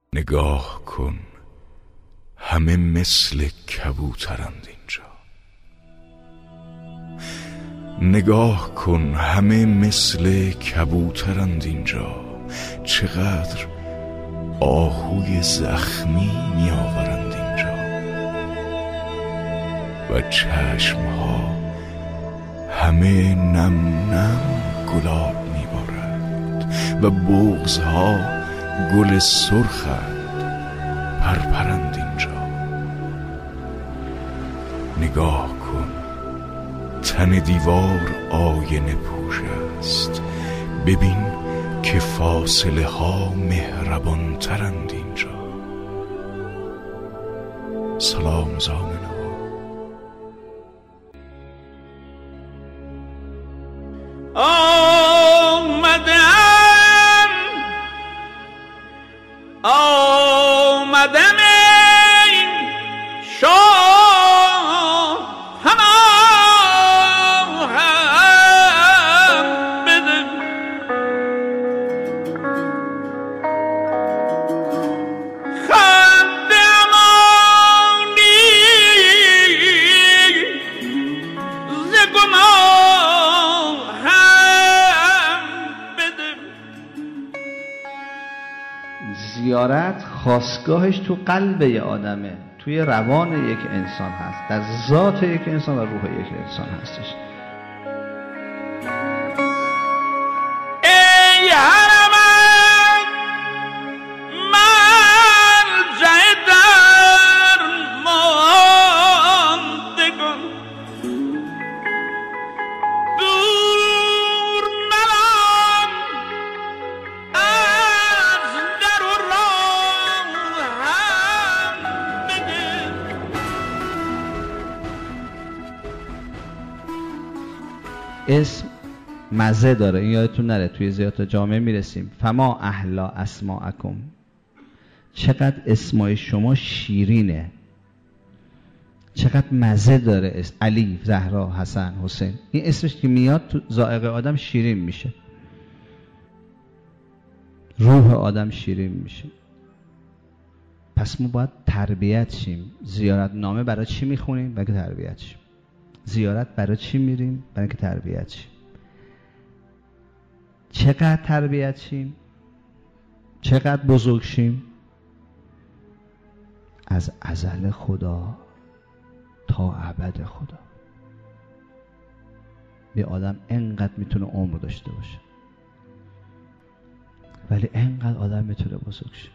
نگاه کن همه مثل کبوترند اینجا. نگاه کن همه مثل کبوترند اینجا. چقدر آهوی زخمی می آورند اینجا و چشمها همه نم نم گلاب می بارند و بغضها گل سرخند پرپرند اینجا. نگاه کن تن دیوار آینه پوش است. ببین که فاصله ها مهربان ترند اینجا. سلام زامن ها. آمدم این شاه هم بده. خنده امانی ز گناه هم بده. زیارت خاستگاهش تو قلب یه آدمه، توی روان یک انسان هست، در ذات یک انسان و روح یک انسان هستش. ای حرمت مرجع درماندگان، دور ملان از در و راه هم بده. اسم مزه داره، این یادتون نره توی زیارت جامع میرسیم. فما احلا اسماءکم، چقدر اسمای شما شیرینه، چقدر مزه داره. اسم علی، زهرا، حسن، حسین، این اسمش که میاد تو ذائقه آدم شیرین میشه، روح آدم شیرین میشه. پس ما باید تربیت شیم. زیارت نامه برای چی میخونیم؟ برای که تربیت شیم. زیارت برای چی میریم؟ برای که تربیت شیم. چقدر تربیت شیم؟ چقدر بزرگ شیم؟ از ازل خدا تا ابد خدا. به آدم انقدر میتونه عمر داشته باشه، ولی انقدر آدم میتونه بزرگ شه.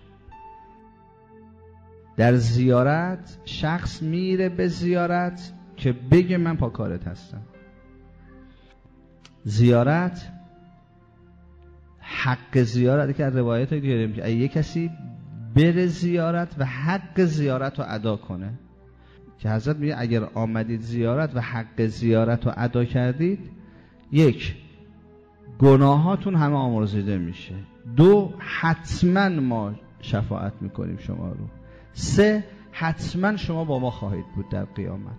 در زیارت شخص میره به زیارت که بگه من پاکارت هستم. زیارت حق زیارت که از روایت داریم که اگه کسی بره زیارت و حق زیارت رو ادا کنه، که حضرت میگه اگر آمدید زیارت و حق زیارت رو ادا کردید، 1 گناهاتون همه آمرزیده میشه، 2 حتما ما شفاعت میکنیم شما رو، 3 حتما شما با ما خواهید بود در قیامت.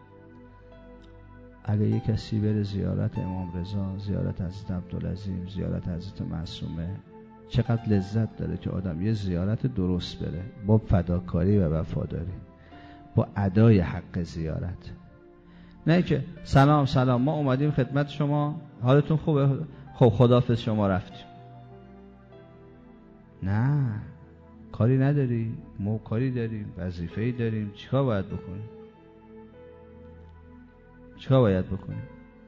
اگه یک کسی بره زیارت امام رضا، زیارت حضرت عبدالعظیم، زیارت حضرت معصومه، چقدر لذت داره که آدم یه زیارت درست بره با فداکاری و وفاداری، با ادای حق زیارت. نه که سلام سلام ما اومدیم خدمت شما، حالتون خوبه؟ خب خداحافظ شما رفتیم. نه، کاری نداری، ما کاری داریم، وظیفه‌ای داریم. چیکار باید بکنیم؟ چیکار باید بکنیم؟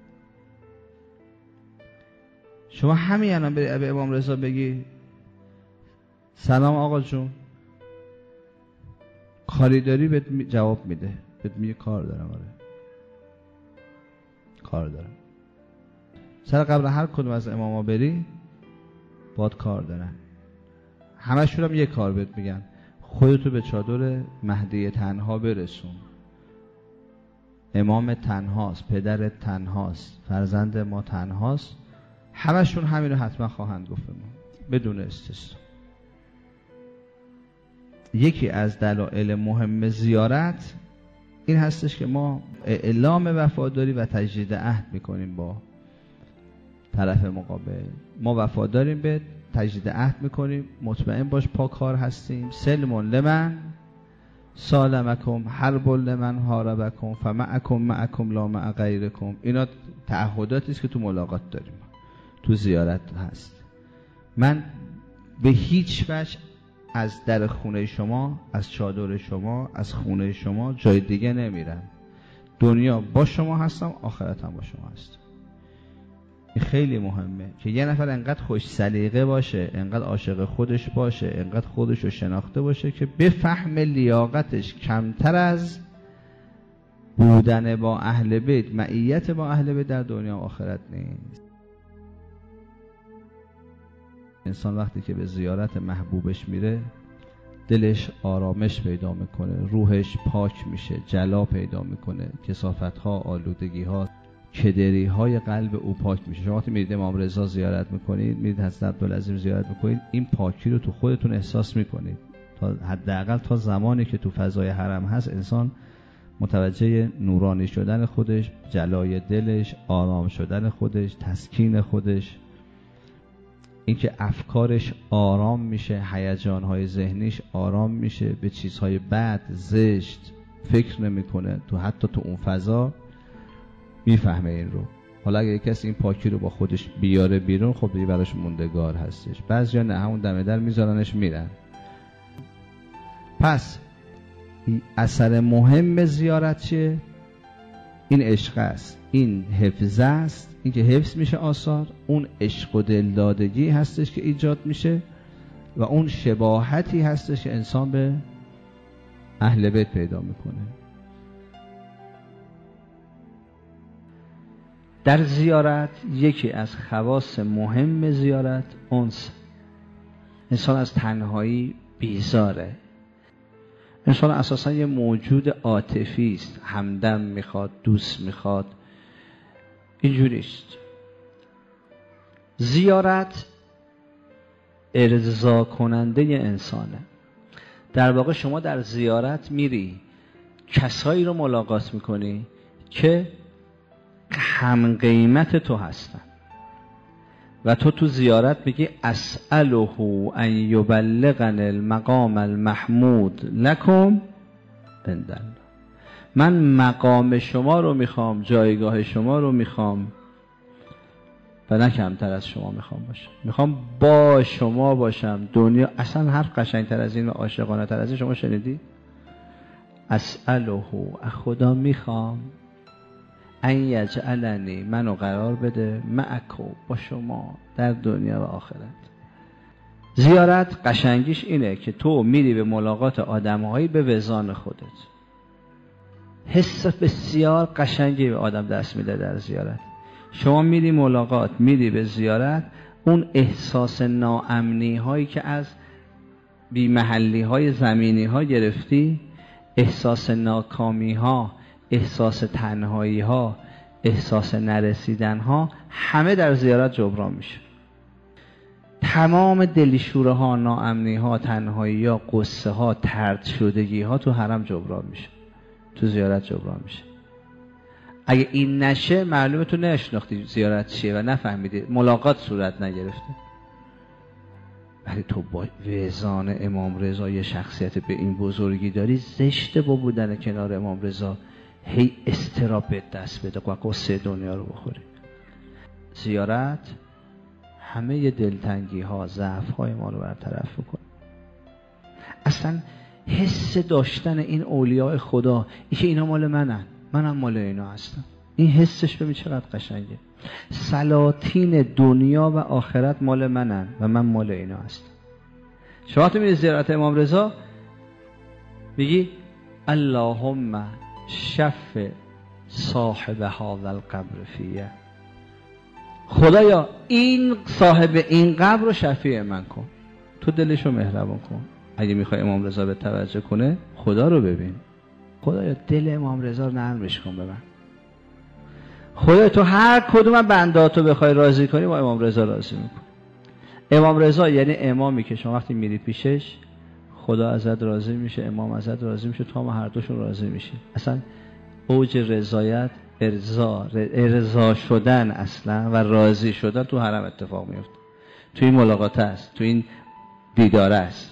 شما همین الان بری به امام رضا بگی سلام آقا جون، کاری داری؟ بهت جواب میده، بهت میگه کار دارم. آره کار دارم. سر قبل هر کدوم از اماما بری باید کار دارن. همشون هم یه کار بهت میگن، خودتو به چادر مهدی تنها برسون. امام تنهاست، پدرت تنهاست، فرزند ما تنهاست. همشون همین رو حتما خواهند گفت ما بدون استثنا. یکی از دلایل مهم زیارت این هستش که ما اعلام وفاداری و تجدید عهد میکنیم با طرف مقابل. ما وفاداریم بهت، تجدید عهد میکنیم، مطمئن باش پاکار هستیم. سلم لمن سالمکم حرب لمن حاربکم فمعکم لا مع غیرکم. اینا تعهداتی است که تو ملاقات داریم، تو زیارت هست. من به هیچ وجه از در خونه شما، از چادر شما، از خونه شما جای دیگه نمیرم. دنیا با شما هستم، آخرت هم با شما هستم. این خیلی مهمه که یه نفر انقدر خوش سلیقه باشه، انقدر عاشق خودش باشه، انقدر خودش رو شناخته باشه که بفهم لیاقتش کمتر از بودن با اهل بیت، معیت با اهل بیت در دنیا و آخرت نیست. انسان وقتی که به زیارت محبوبش میره دلش آرامش پیدا میکنه، روحش پاک میشه، جلا پیدا میکنه، کثافت‌ها، آلودگی‌ها، کدری‌های قلب او پاک میشه. شما وقتی میرید امام رضا زیارت میکنید، میرید حضرت عبدالعظیم زیارت میکنید، این پاکی رو تو خودتون احساس میکنید. تا حداقل تا زمانی که تو فضای حرم هست انسان متوجه نورانی شدن خودش، جلای دلش، آرام شدن خودش، تسکین خودش، اینکه افکارش آرام میشه، هیجان‌های ذهنیش آرام میشه، به چیزهای بد، زشت فکر نمیکنه. حتی تو اون فضا میفهمه این رو. حالا اگه کسی این پاکی رو با خودش بیاره بیرون، خب دیگه براش موندگار هستش. بعضیا نه، همون دم در میذارنش میرن. پس اثر مهم زیارت چیه؟ این عشق است، این حفظ است، این که حفظ میشه آثار، اون عشق و دلدادگی هستش که ایجاد میشه و اون شباهتی هستش که انسان به اهل بیت پیدا میکنه. در زیارت یکی از خواص مهم زیارت انس. انسان از تنهایی بیزاره. انسان اساسا یه موجود عاطفی است، همدم میخواد، دوست میخواد. اینجوریست. زیارت ارضا کننده انسانه. در واقع شما در زیارت میری، کسایی رو ملاقات میکنی که هم قیمت تو هستن و تو زیارت میگی اسأله ان یبلغن المقام المحمود لکم عندنا. من مقام شما رو میخوام، جایگاه شما رو میخوام و نه کمتر از شما میخوام باشم. میخوام با شما باشم. دنیا اصلا حرف قشنگتر از این و عاشقانه تر از این شما شنیدی؟ اسأله، خدا میخوام ان یجعلنی، منو قرار بده معکو، با شما در دنیا و آخرت. زیارت قشنگیش اینه که تو میری به ملاقات آدم‌هایی به وزان خودت. حس بسیار قشنگی به آدم دست میده در زیارت. شما میری ملاقات، میری به زیارت، اون احساس ناامنی هایی که از بی محلی های زمینی ها گرفتی، احساس ناکامی ها، احساس تنهایی ها، احساس نرسیدن ها، همه در زیارت جبران میشه. تمام دلشوره ها، ناامنی ها، تنهایی ها، قصه ها، طرد شدگی ها تو حرم جبران میشه، تو زیارت جبران میشه. اگه این نشه معلومه تو نشناختی زیارت چیه و نفهمیدی، ملاقات صورت نگرفته. ولی تو با وزان امام رضا یه شخصیت به این بزرگی داری، زشته با بودن کنار امام رضا هی استراب به دست بده و قصه دنیا رو بخوری. زیارت همه دلتنگی ها، ضعف های ما رو برطرف بکنه. اصلا حس داشتن این اولیاء خدا، این که اینا مال منم مال اینا هستم، این حسش ببین چقدر قشنگه. سلاطین دنیا و آخرت مال منن و من مال اینا هستم. شما وقتی میری زیارت امام رضا میگی اللهم شف صاحب هذا القبر فیه، خدایا این صاحب این قبر رو شفیع من کن، تو دلشو مهربان کن. اگه میخوای امام رضا به توجه کنه، خدا رو ببین، خدایا دل امام رضا رو نرمش کن به من. خدایا تو هر کدوم بنداتو بخوای راضی کنی با امام رضا راضی میکن. امام رضا یعنی امامی که شما وقتی میری پیشش خدا ازت راضی میشه، امام ازت راضی میشه، تو هم هر دوشون راضی میشی. اصلا اوج رضایت، ارضا شدن اصلا و راضی شدن تو حرم اتفاق میفته. تو این ملاقات است، تو این دیدار است.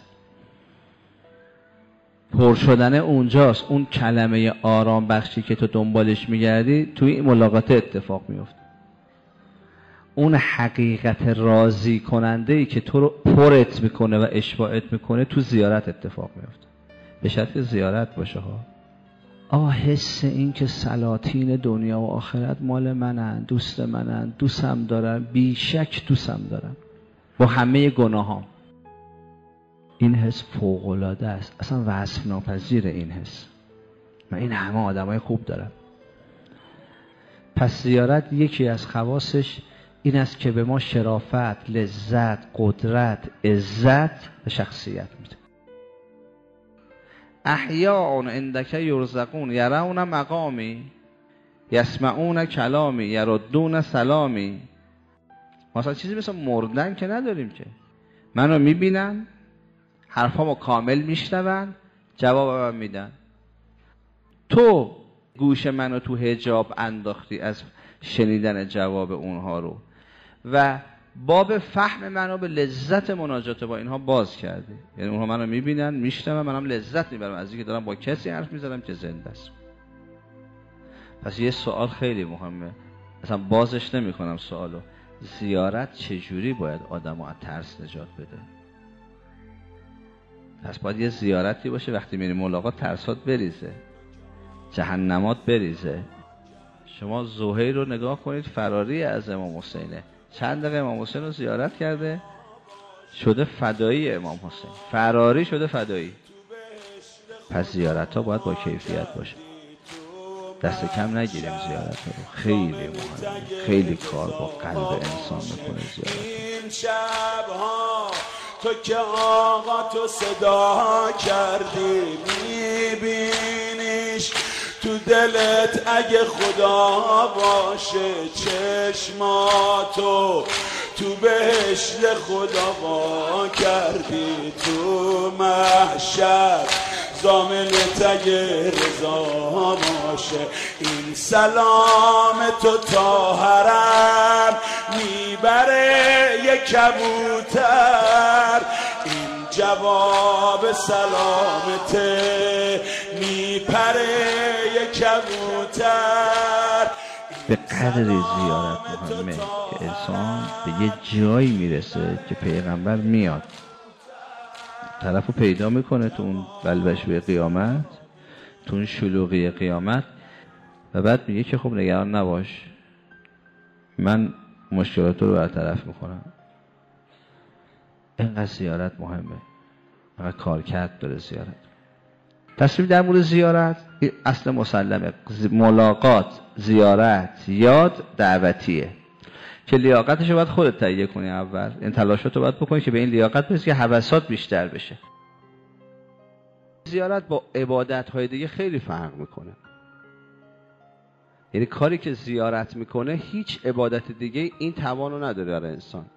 پر شدن اونجاست. اون کلمه آرام بخشی که تو دنبالش میگردی توی این ملاقات اتفاق میفته. اون حقیقت راضی کننده ای که تو رو پرت میکنه و اشباعت میکنه تو زیارت اتفاق میفته. به شرط زیارت باشه ها. حس این که سلاطین دنیا و آخرت مال منن، دوست منن، دوستم دارن، بیشک دوستم دارن با همه گناهام. این حس فوق‌العاده است، اصلا وصف ناپذیر این حس. من این همه آدمای خوب دارم. پس زیارت یکی از خواصش این است که به ما شرافت، لذت، قدرت، عزت و شخصیت میده. احیاء عندک یرزقون یرون مقامی یسمعون کلامی یردون سلامی. مثلا چیزی مثل مردن که نداریم که. منو میبینن، حرفامو کامل میشنون، جواب من میدن. تو گوش منو تو حجاب انداختی از شنیدن جواب اونها رو و باب فهم منو به لذت مناجات با اینها باز کردی. یعنی اونها منو میبینن، میشنون، منم لذت میبرم از اینکه دارم با کسی حرف میزنم که زنده است. پس یه سوال خیلی مهمه، اصلا بازش نمیکنم سوالو. زیارت چجوری باید آدمو از ترس نجات بده؟ پس باید یه زیارتی باشه وقتی میری ملاقات ترسات بریزه، جهنمات بریزه. شما زهیر رو نگاه کنید، فراری از امام حسینه. چند دقیقه امام حسین رو زیارت کرده، شده فدایی امام حسین، فراری شده فدایی. پس زیارت ها باید با کیفیت باشه، دست کم نگیریم زیارت ها رو. خیلی مهمه، خیلی کار با قلب انسان میکنه زیارت. این شبها تو که آقا تو صدا کردی میبینیش تو دلت اگه خدا باشه، چشماتو تو بهشت خدا وا کردی، تو محشر زامنت اگه رضا باشه. این سلام تو تا حرم میبره یک کبوتر، این جواب سلامته میپره یک کبوتر. به قدری زیارت مهمه که انسان به یه جایی میرسه که پیغمبر میاد، طرفو پیدا میکنه تو اون بلبشوی قیامت، تو اون شلوغی قیامت، و بعد میگه که خب نگران نباش، من مشکلات رو برطرف میکنم. اینقدر زیارت مهمه، اینقدر کارکرد داره زیارت. تصمیم در مورد زیارت اصل مسلمه. ملاقات، زیارت، یاد دعوتیه که لیاقتش رو باید خودت تهیه کنی اول. این تلاشات رو باید بکنی که به این لیاقت برسی که حواسات بیشتر بشه. زیارت با عبادت‌های دیگه خیلی فرق میکنه. یعنی کاری که زیارت میکنه هیچ عبادت دیگه این توانو نداره برای انسان.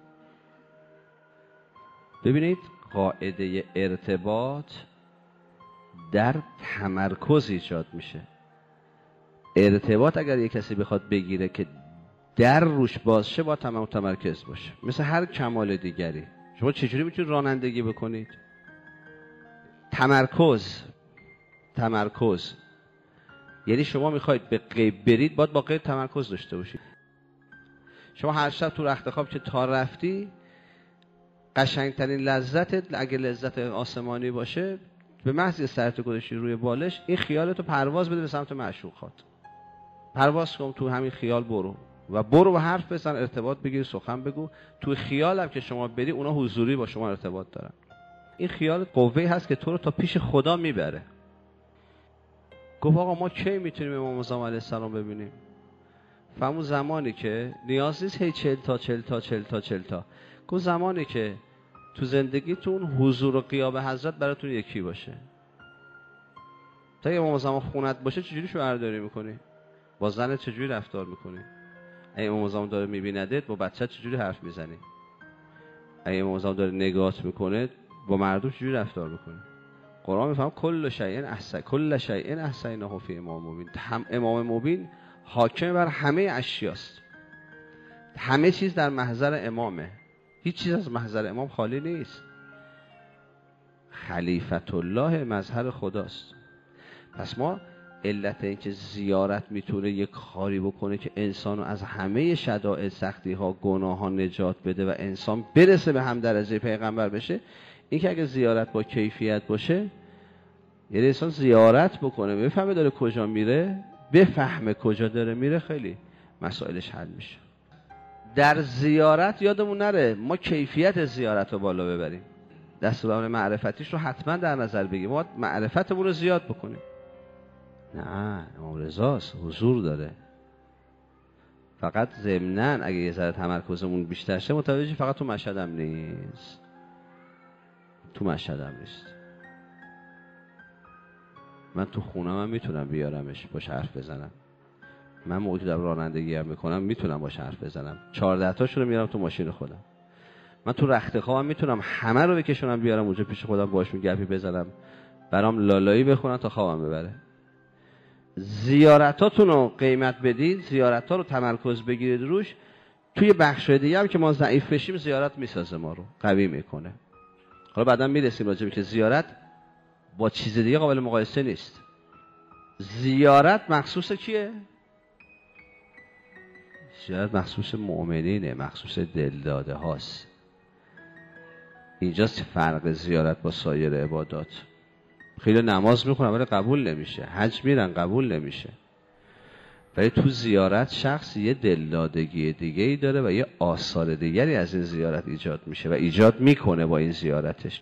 ببینید قاعده ارتباط در تمرکز ایجاد میشه. ارتباط اگر یک کسی بخواد بگیره که در روش باز شه، با تمام تمرکز باشه. مثل هر کمال دیگری. شما چجوری میتونید رانندگی بکنید؟ تمرکز. یعنی شما میخواید به غیب برید، باید با غیب تمرکز داشته باشید. شما هر شب تو رخت خواب که تا رفتی، قشنگترین لذتت اگه لذت آسمانی باشه، به محض سرت گذاشتی روی بالش، این خیالتو پرواز بده به سمت معشوقات. پرواز کن تو همین خیال، برو و حرف بزن، ارتباط بگیر، سخن بگو. تو خیال هم که شما بری، اونا حضوری با شما ارتباط دارن. این خیال قوی هست که تو رو تا پیش خدا میبره. گفت آقا ما کی میتونیم امام اعظم علیه السلام ببینیم؟ فهمون زمانی که نیاز نیست هی 40 تا. گفت زمانی که تو زندگیتون حضور و غیاب حضرت براتون یکی باشه. تا امام اعظم خونت باشه چجوری شوهرداری میکنی؟ با زنت چجوری رفتار میکنی؟ اگه امام اعظم داره میبیندت، با بچه‌ت چجوری حرف میزنی؟ اگه امام اعظم داره نگاهت میکنه، با مردم چجوری رفتار میکنی؟ قرآن میفهم کل شیء احصیناه فی امام مبین. امام مبین حاکم بر همه اشیاست. همه چیز در محضر امامه. هیچ چیز از محضر امام خالی نیست. خلیفت الله مظهر خداست. پس ما علت این که زیارت میتونه یک کاری بکنه که انسانو از همه شدائد، سختی ها، گناه ها نجات بده و انسان برسه به هم درجه پیغمبر بشه، این که اگه زیارت با کیفیت باشه، یعنی انسان زیارت بکنه بفهمه داره کجا میره، بفهمه کجا داره میره، خیلی مسائلش حل میشه. در زیارت یادمون نره ما کیفیت زیارت رو بالا ببریم، دستورالعمل معرفتیش رو حتما در نظر بگیریم، ما معرفتمون رو زیاد بکنیم. نه، امام رضاست، حضور داره. فقط ضمناً اگه یه ذره تمرکزمون بیشتر شه متوجه فقط تو مشهدم نیست، تو مشهدم نیست. من تو خونم هم میتونم بیارمش باش حرف بزنم. من موقعی در رانندگی هم میکنم میتونم باش حرف بزنم، 14 تاشو رو میارم تو ماشین خودم. من تو رخت خوابم میتونم همه رو بکشونم بیارم اونجا پیش خودم باشون گپی بزنم، برام لالایی بخونن تا خوابم ببره. زیارتاتون رو قیمت بدید، زیارت‌ها رو تمرکز بگیرید روش. توی بخش دیگه هم که ما ضعیف بشیم زیارت میسازه، ما رو قوی میکنه. حالا بعدا میرسیم راجع به که زیارت با چیز دیگه قابل مقایسه نیست. زیارت مخصوص کیه؟ زیارت مخصوص مؤمنینه، مخصوص دلداده هاست. اینجاست فرق زیارت با سایر عبادات. خیلی نماز میخونن ولی قبول نمیشه، حج میرن قبول نمیشه، ولی تو زیارت شخص یه دلدادگی دیگه ای داره و یه آثار دیگری از این زیارت ایجاد میشه و ایجاد میکنه با این زیارتش.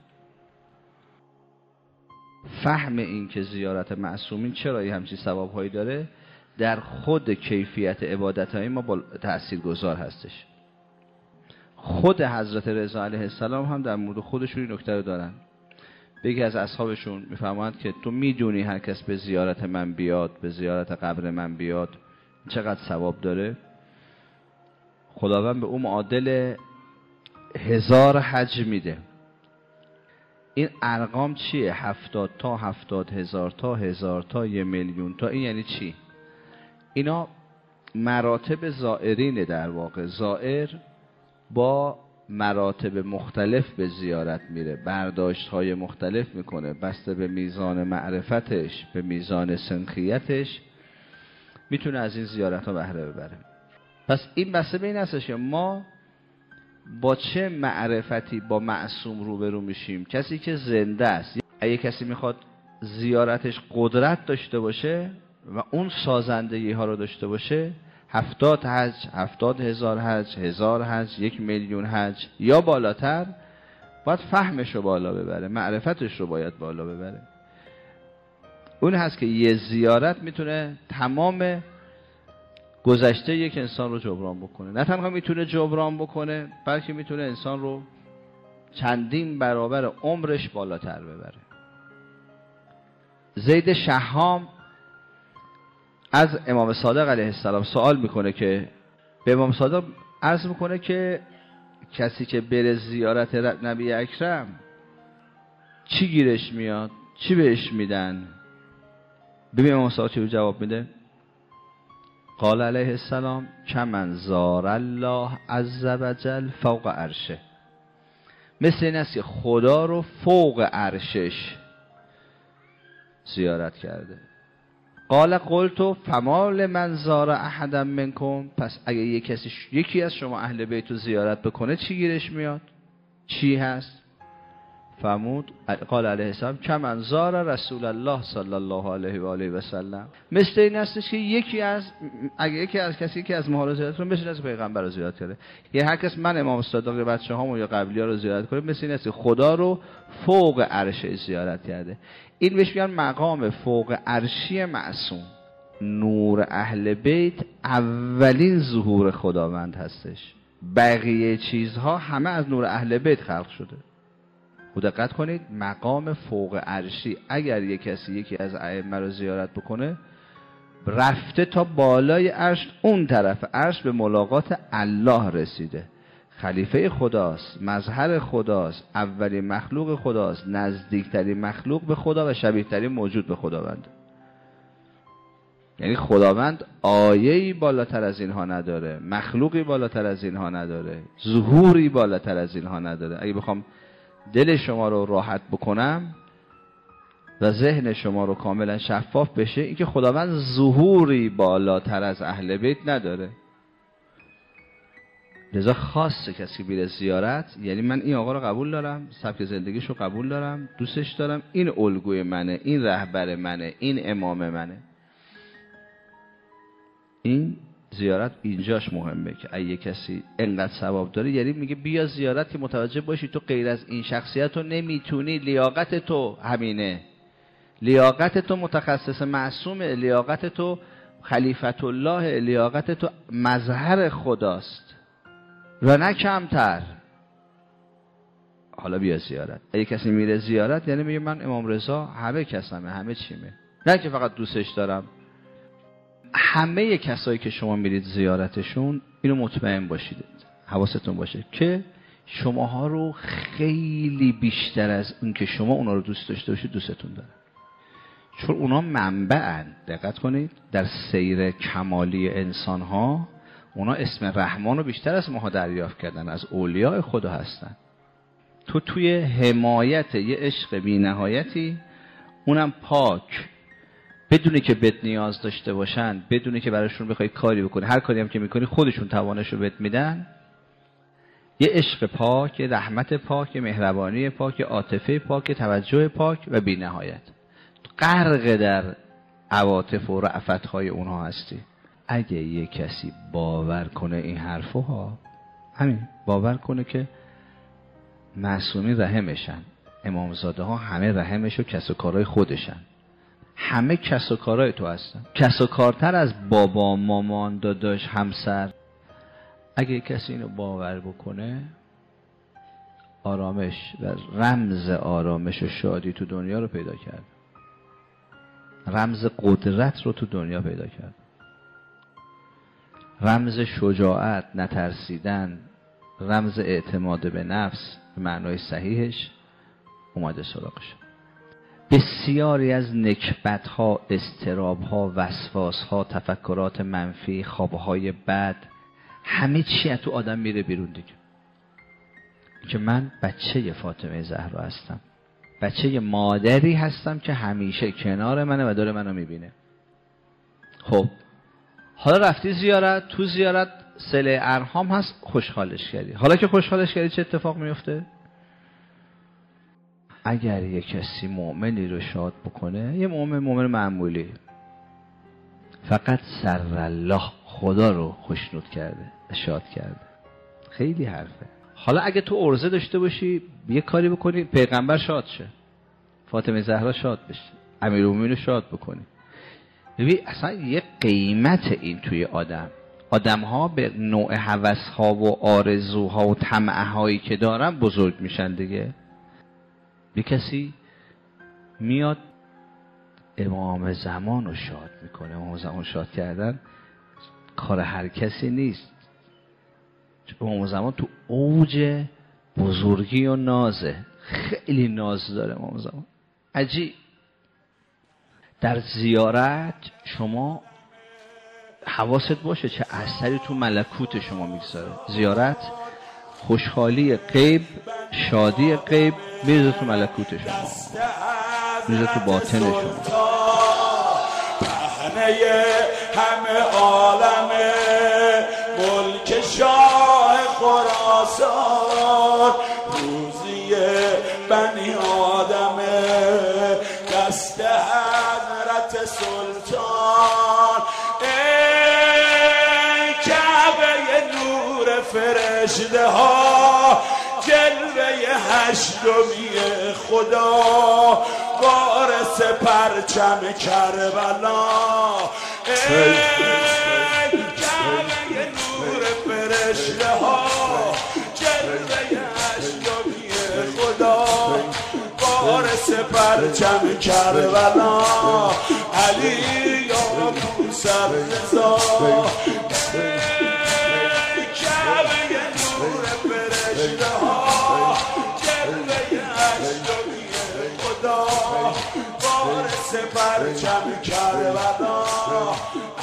فهم این که زیارت معصومین چرا یه همچین ثوابهایی داره در خود کیفیت عبادتهای ما تأثیرگذار هستش. خود حضرت رضا علیه السلام هم در مورد خودشون این نکته رو دارن. یکی از اصحابشون میفرمایند که تو میدونی هر کس به زیارت من بیاد، به زیارت قبر من بیاد، چقدر ثواب داره؟ خداوند به اون معادل 1000 حج میده. این ارقام چیه؟ 70 تا 70,000 تا 1000 تا 1,000,000 تا. این یعنی چی؟ اینا مراتب زائرینه. در واقع زائر با مراتب مختلف به زیارت میره، برداشت های مختلف میکنه بسته به میزان معرفتش، به میزان سنخیتش، میتونه از این زیارت ها بهره ببره. پس این بسته به این هستش که ما با چه معرفتی با معصوم روبرو میشیم. کسی که زنده است، اگه کسی میخواد زیارتش قدرت داشته باشه و اون سازندگی ها رو داشته باشه، 70 حج، 70,000 حج، 1000 حج، 1,000,000 حج یا بالاتر، باید فهمش رو بالا ببره، معرفتش رو باید بالا ببره. اون هست که یه زیارت میتونه تمام گذشته یک انسان رو جبران بکنه. نه تنها میتونه جبران بکنه، بلکه میتونه انسان رو چندین برابر عمرش بالاتر ببره. زید شهام از امام صادق علیه السلام سوال میکنه که به امام صادق عرض میکنه که کسی که بره زیارت نبی اکرم چی گیرش میاد، چی بهش میدن؟ ببین امام صادق چی جواب میده. قال علیه السلام کمن زار الله عز وجل فوق عرشه. مثل این است که خدا رو فوق عرشش زیارت کرده. قال قلت فما لمن زار احدا منکم. پس اگه یکی از شما اهل بیت رو زیارت بکنه چی گیرش میاد؟ چی هست؟ فرمود قال علیه السلام کمن زار رسول الله صلی الله علیه و آله و سلم. مثل این هستش که یکی از کسی که از ماها رو زیارت کنه مثل از پیغمبر رو زیارت کرده. یه هر کس من امام صادق بچه‌هامو یا قبلی‌ها رو زیارت کنه مثل این است که خدا رو فوق عرش زیارت کرده. این بهش میگن مقام فوق عرشی معصوم. نور اهل بیت اولین ظهور خداوند هستش، بقیه چیزها همه از نور اهل بیت خلق شده. دقت کنید، مقام فوق عرشی. اگر یکی از ائمه رو زیارت بکنه رفته تا بالای عرش، اون طرف عرش به ملاقات الله رسیده. خلیفه خداست، مظهر خداست، اولین مخلوق خداست، نزدیکترین مخلوق به خدا و شبیه ترین موجود به خداوند. یعنی خداوند آیه‌ای بالاتر از اینها نداره، مخلوقی بالاتر از اینها نداره، ظهوری بالاتر از اینها نداره. اگه بخوام دل شما رو راحت بکنم و ذهن شما رو کاملا شفاف بشه، اینکه خداوند ظهوری بالاتر از اهل بیت نداره. لذا خاصه کسی بیره زیارت، یعنی من این آقا رو قبول دارم، سبک زندگیش رو قبول دارم، دوستش دارم، این الگوی منه، این رهبر منه، این امام منه. این زیارت اینجاش مهمه که اگه کسی انقدر ثواب داره، یعنی میگه بیا زیارت که متوجه باشی تو غیر از این شخصیت رو نمیتونی، لیاقت تو همینه، لیاقت تو متخصص معصومه، لیاقت تو خلیفت الله، لیاقت تو مظهر خداست و نه کمتر. حالا بیا زیارت. اگه کسی میره زیارت یعنی میگه من امام رضا همه کسمه، همه چیمه، نه که فقط دوستش دارم. همه کسایی که شما میرید زیارتشون اینو مطمئن باشید، حواستون باشه که شماها رو خیلی بیشتر از اون که شما اونا رو دوست داشته باشید دوستتون دارن، چون اونا منبعن. دقت کنید در سیر کمالی انسان ها اونا اسم رحمان رو بیشتر از ماها دریافت کردن، از اولیاء خدا هستن. تو توی حمایت یه عشق بی نهایتی، اونم پاک، بدونی که بهت نیاز داشته باشن، بدونی که براشون بخوای کاری بکنی، هر کاری هم که میکنی خودشون توانش رو بهت میدن. یه عشق پاک، یه رحمت پاک، یه مهربانی پاک، یه عاطفه پاک، یه توجه پاک و بی نهایت. غرق در عواطف و رأفت‌های اونها هستی. اگه یه کسی باور کنه این حرفها، همین باور کنه که معصومین رحمشن، امامزاده ها همه رحمش و کس و کارهای خودشن، همه کس و کارهای تو هستن، کس و کارتر از بابا، مامان، داداش، همسر. اگه کسی اینو باور بکنه، آرامش و رمز آرامش و شادی تو دنیا رو پیدا کرد، رمز قدرت رو تو دنیا پیدا کرد، رمز شجاعت، نترسیدن، رمز اعتماد به نفس به معنای صحیحش اومده سراغش. بسیاری از نکبت‌ها، اضطراب‌ها، وسواس‌ها، تفکرات منفی، خواب‌های بد، همه چی از تو آدم میره بیرون دیگه. که من بچه فاطمه زهرا هستم، بچه مادری هستم که همیشه کنار منه و داره منو میبینه. خب حالا رفتی زیارت، تو زیارت صله ارحام هست، خوشحالش کردی. حالا که خوشحالش کردی چه اتفاق میفته؟ اگر یک کسی مؤمنی رو شاد بکنه، یه مؤمن معمولی، فقط سر الله خدا رو خوشنود کرده، شاد کرده، خیلی حرفه. حالا اگه تو عرضه داشته باشی یه کاری بکنی پیغمبر شاد شه، فاطمه زهرا شاد بشه، امیرالمومنین رو شاد بکنی، ببین اصلا یه قیمت این توی آدم ها به نوع هوس ها و آرزوها و طمع هایی که دارن بزرگ میشن دیگه. یه کسی میاد امام زمان رو شاد میکنه. امام زمان شاد کردن کار هر کسی نیست. امام زمان تو اوج بزرگی و نازه، خیلی ناز داره امام زمان، عجیب. در زیارت شما حواست باشه چه اثری تو ملکوت شما میگذاره. زیارت خوشحالی غیب، شادی غیب میرزه تو ملکوت شما، میرزه تو باطن شما. همه عالم ملک شاه خراسان، روزی بنی آدم دست حضرت سلطان. ای کعبه نور فرشته ها، جلوه هشتمی خدا، وارث پرچم کربلا. ای کعبه نور فرشته ها، جلوه هشتمی خدا، وارث پرچم کربلا. علی یا موسر رضا، کعبه نور فرشته ها، جلوه هشتمی خدا، وارث واسه پرچم کربلا